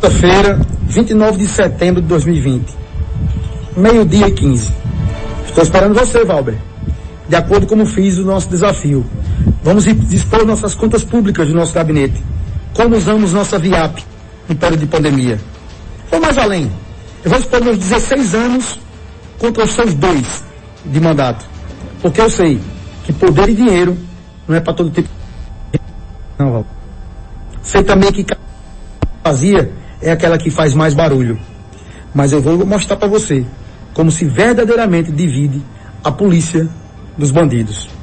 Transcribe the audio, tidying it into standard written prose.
Quinta-feira, 29 de setembro de 2020, meio-dia e 15. Estou esperando você, Valber. De acordo com como fiz o nosso desafio. Vamos dispor nossas contas públicas do nosso gabinete. Como usamos nossa VIAP em período de pandemia. Ou mais além, eu vou expor meus 16 anos contra os seus 2 de mandato. Porque eu sei que poder e dinheiro não é para todo tipo. Não, Valber. Sei também que vazia é aquela que faz mais barulho. Mas eu vou mostrar para você como se verdadeiramente divide a polícia dos bandidos.